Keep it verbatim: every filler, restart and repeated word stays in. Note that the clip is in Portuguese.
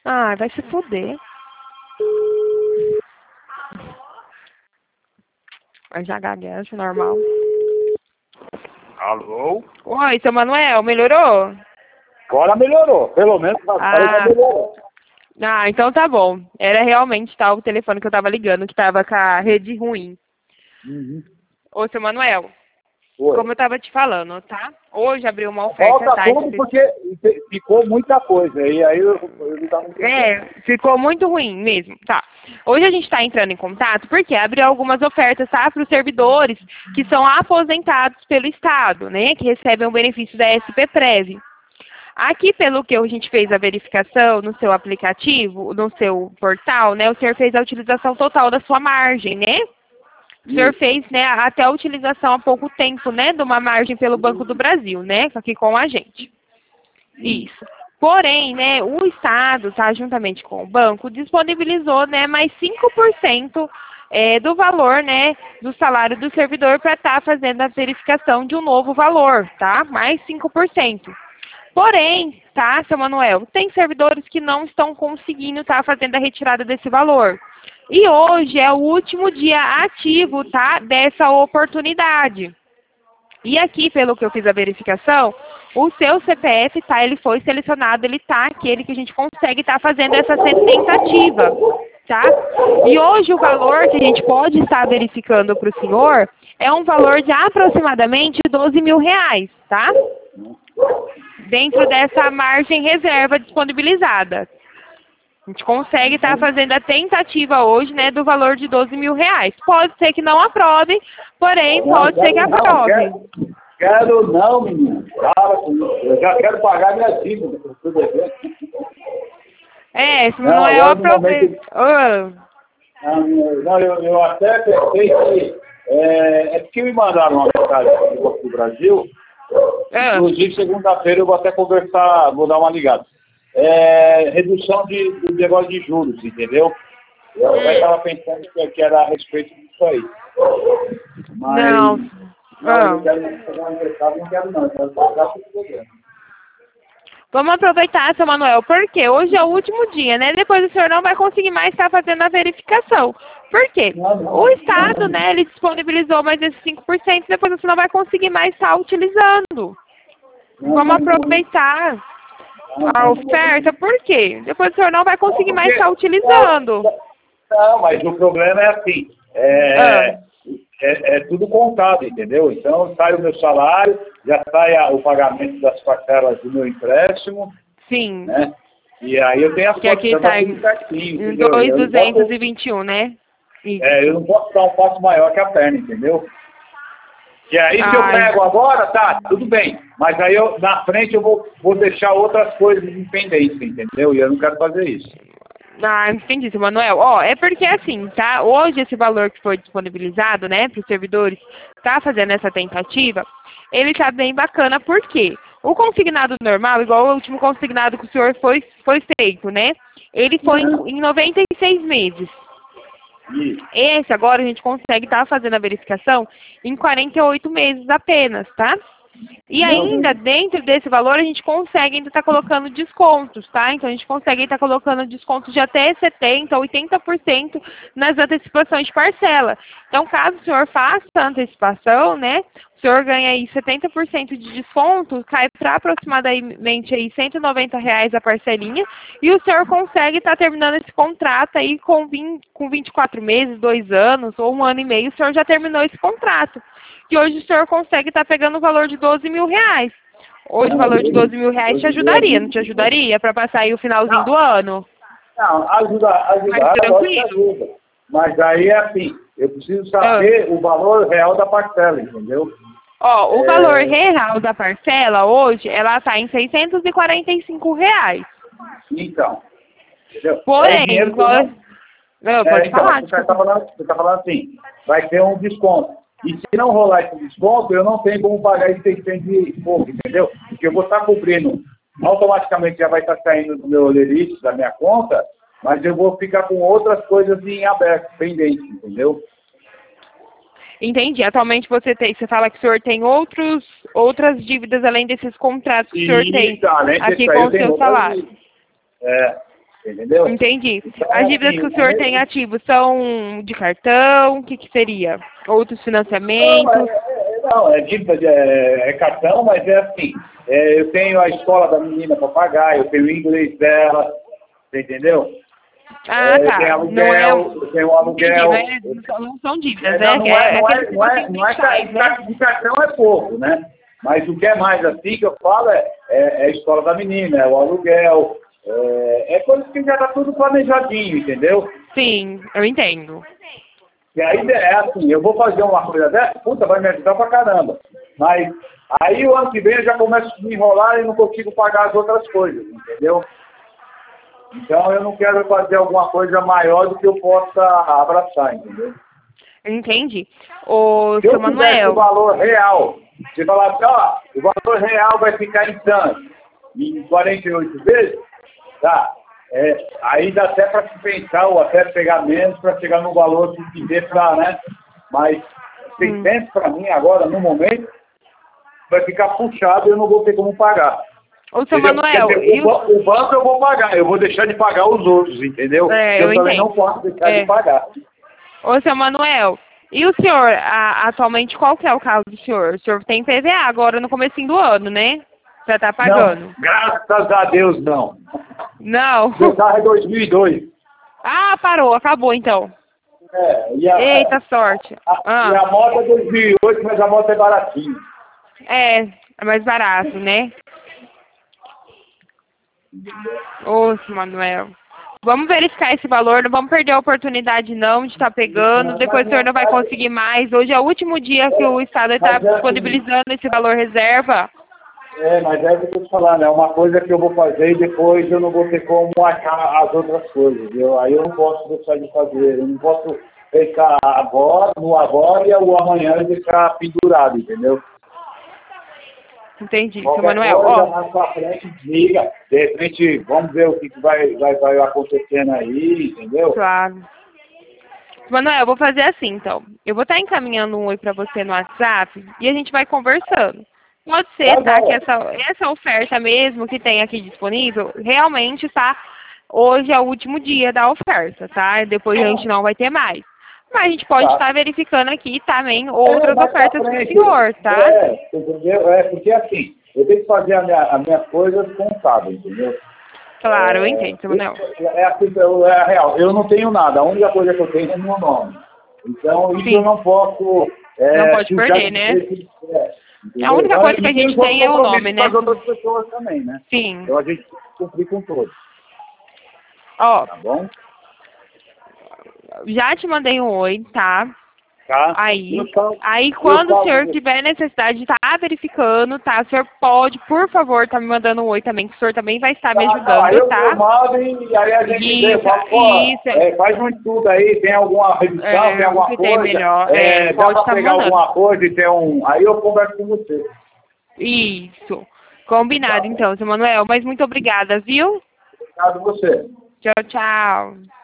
Ah, vai se fuder. Mas já gagueja, normal. Alô? Oi, seu Manuel, melhorou? Agora melhorou. Pelo menos Ah. já melhorou. Ah, então tá bom. Era realmente tal o telefone que eu tava ligando, que tava com a rede ruim. Uhum. Ô, seu Manuel, Oi. como eu tava te falando, tá? Hoje abriu uma oferta, Volta tá? tudo porque ficou muita coisa. E aí eu, eu não tava entendendo. É, ficou muito ruim mesmo, tá. Hoje a gente está entrando em contato porque abriu algumas ofertas, tá? Para os servidores que são aposentados pelo Estado, né? Que recebem o benefício da S P Prev. Aqui, pelo que a gente fez a verificação no seu aplicativo, no seu portal, né? O senhor fez a utilização total da sua margem, né? O senhor fez, né, até a utilização há pouco tempo, né, de uma margem pelo Banco do Brasil, né, aqui com a gente. Isso. Porém, né, o Estado, tá, juntamente com o banco, disponibilizou, né, mais cinco por cento é, do valor, né, do salário do servidor para estar fazendo a verificação de um novo valor, tá? Mais cinco por cento. Porém, tá, seu Manuel, tem servidores que não estão conseguindo estar fazendo a retirada desse valor. E hoje é o último dia ativo, tá, dessa oportunidade. E aqui, pelo que eu fiz a verificação, o seu C P F, tá, ele foi selecionado, ele tá aquele que a gente consegue estar fazendo essa tentativa, tá? E hoje o valor que a gente pode estar verificando para o senhor é um valor de aproximadamente doze mil reais, tá? Dentro dessa margem reserva disponibilizada. A gente consegue estar fazendo a tentativa hoje, né, do valor de doze mil reais. Pode ser que não aprove, porém pode ser que aprove. Quero, quero não, menino. Para com isso. Eu já quero pagar minha dívida. É, se não é, eu aprovei. Não, eu, eu até pensei que... É, é porque me mandaram uma mensagem do Banco do Brasil. Ah. Inclusive, segunda-feira eu vou até conversar, vou dar uma ligada. É, redução de, de negócio de juros, entendeu? Eu Hum. até estava pensando que, que era a respeito disso aí. Mas, não. não, Ah. eu quero pegar um mercado, não quero não, eu quero pagar por programa. Vamos aproveitar, seu Manuel, porque hoje é o último dia, né? Depois o senhor não vai conseguir mais estar fazendo a verificação. Por quê? Não, não, O Estado, não, né, ele disponibilizou mais esses cinco por cento, depois você não vai conseguir mais estar utilizando. não, Vamos não, aproveitar não, a não. oferta, por quê? Depois o senhor não vai conseguir Não, mais porque- estar utilizando. Não, mas o problema é assim, é, Ah. é, é tudo contado, entendeu? Então sai o meu salário, já sai a- o pagamento das parcelas do meu empréstimo, Sim, né? E aí eu tenho as que aqui contas, tá está em tudo certinho, em entendeu? dois Eu mil não duzentos e posso, vinte e um, né? Isso. é, eu não posso dar um passo maior que a perna, entendeu? E aí se eu Ai. pego agora, tá, tudo bem. Mas aí eu, na frente eu vou, vou deixar outras coisas independentes, entendeu? E eu não quero fazer isso. Ah, entendi, seu Manuel. Ó, é porque assim, tá? Hoje esse valor que foi disponibilizado, né, para os servidores, tá fazendo essa tentativa, ele tá bem bacana, por quê? O consignado normal, igual o último consignado que o senhor foi, foi feito, né? Ele foi em, em noventa e seis meses. Isso. Esse agora a gente consegue estar fazendo a verificação em quarenta e oito meses apenas, tá? E ainda dentro desse valor a gente consegue ainda estar colocando descontos, tá? Então a gente consegue estar colocando descontos de até setenta por cento, oitenta por cento nas antecipações de parcela. Então caso o senhor faça a antecipação, né? O senhor ganha aí setenta por cento de desconto, cai para aproximadamente aí cento e noventa reais a parcelinha e o senhor consegue estar terminando esse contrato aí com, vinte, com vinte e quatro meses, dois anos ou um ano e meio, o senhor já terminou esse contrato. Que hoje o senhor consegue estar pegando o valor de doze mil reais. Hoje o valor de doze mil reais te ajudaria, não te ajudaria para passar aí o finalzinho Não. do ano? Não, ajuda, Mais ajudar, lógico que tranquilo? ajuda. Mas aí é assim, eu preciso saber o valor real da parcela, entendeu? Ó, o É. valor real da parcela hoje, ela está em seiscentos e quarenta e cinco reais. Então, entendeu? É o Porém, dinheiro que eu nós... não- Não, É, pode então, falar, você está desculpa. falando, você tá falando assim, vai ter um desconto. E se não rolar esse desconto, eu não tenho como pagar esses seiscentos e pouco, entendeu? Porque eu vou estar cobrindo, automaticamente já vai estar saindo do meu lerite, da minha conta, mas eu vou ficar com outras coisas em aberto, pendente, entendeu? Entendi. Atualmente você tem, você fala que o senhor tem outros, outras dívidas além desses contratos que o senhor tem Isso, além aqui disso aí, com eu o tenho seu outras salário. dívidas. É. entendeu? Entendi. Então, As dívidas assim, que o senhor é- tem ativos são de cartão? O que que seria? Outros Não, financiamentos? é, é- não, é dívida de é, é cartão, mas é assim, é, eu tenho a escola da menina para pagar, eu tenho o inglês dela, você entendeu? Ah, É, eu tenho tá. Não é aluguel, um... eu tenho um Entendi, aluguel. não, é, não são não são dívidas, É, né? não, não é, É, é não é, aquele não é, negocinho não é, que sai, né? de cartão é pouco, né? Mas o que é mais assim que eu falo é, é, é a escola da menina, é o aluguel, é, é coisa que já está tudo planejadinho, entendeu? Sim, eu entendo. E aí é assim, eu vou fazer uma coisa dessa, puta, vai me ajudar pra caramba. Mas aí o ano que vem eu já começo a me enrolar e não consigo pagar as outras coisas, entendeu? Então eu não quero fazer alguma coisa maior do que eu possa abraçar, entendeu? Entendi. Ô, Se seu eu tivesse o Manuel, valor real, você falar assim, ó, o valor real vai ficar em tanto, em quarenta e oito vezes, tá? É, aí dá até para se pensar, ou até pegar menos para chegar no valor que se dê para, né? Mas seiscentos para mim agora, no momento, vai ficar puxado e eu não vou ter como pagar. ô, seu Entendeu? Quer Manuel, dizer, e o, o... ba- o banco eu vou pagar, eu vou deixar de pagar os outros, entendeu? É, eu eu também entendo. não posso deixar É. de pagar. Ô, seu Manuel, e o senhor, a- atualmente, qual que é o caso do senhor? O senhor tem P V A agora no comecinho do ano, né? Já tá pagando. Não, graças a Deus não. Não? Meu carro é dois mil e dois. Ah, parou, acabou então. É, e a, Eita, sorte. a, Ah, e a moto é dois mil e oito, mas a moto é baratinha. é, é mais barato, né? Ô, seu Manuel. Vamos verificar esse valor, não vamos perder a oportunidade não de estar pegando, depois o senhor não vai conseguir mais. Hoje é o último dia que o Estado está disponibilizando esse valor reserva. É, mas é o que eu estou te falando, é uma coisa que eu vou fazer e depois eu não vou ter como achar as outras coisas. Eu, aí eu não posso deixar de fazer, eu não posso pensar agora, no agora e o amanhã e deixar pendurado, entendeu? Entendi, seu Qualquer Manuel. coisa, Ó, mais pra frente, diga. De repente, vamos ver o que que vai, vai, vai acontecendo aí, entendeu? claro. Manuel, eu vou fazer assim, então. Eu vou estar encaminhando um oi para você no WhatsApp e a gente vai conversando. Pode ser, Tá tá, que bom. essa, essa oferta mesmo que tem aqui disponível, realmente, tá, hoje é o último dia da oferta, tá? Depois a gente não vai ter mais. Mas a gente pode Tá. estar verificando aqui também outras É, mais pra ofertas para o frente. senhor, tá? É, entendeu? É, porque assim, eu tenho que fazer a minha, as minhas coisas contábeis, entendeu? Claro, eu É, entendo, seu Manuel. é, é, assim, é a real. Eu não tenho nada. A única coisa que eu tenho é meu nome. Então, isso Sim. eu não posso... É, Não pode sujar perder, de né? jeito, é, entendeu? A única Então, coisa que a e tem gente os tem é o compromissos nome, com né? as outras pessoas também, né? Sim. Então, a gente tem que cumprir com todos, Ó, tá bom? já te mandei um oi, tá? Tá? Aí, Eu falo- aí eu quando o falo- senhor tiver necessidade de estar verificando, tá? O senhor pode, por favor, tá me mandando um oi também, que o senhor também vai estar me Tá, tá, aí ajudando, eu tá? formado e aí a gente vê, Isso, fala, pô, isso. é, faz um estudo aí, tem alguma revisão, É, tem alguma o que tem coisa, melhor, é, é, dá pode pra tá pegar mandando. alguma coisa e ter um... Aí eu converso com você. Isso. Combinado, então, seu Manuel. Mas muito obrigada, viu? Obrigado a você. Tchau, tchau.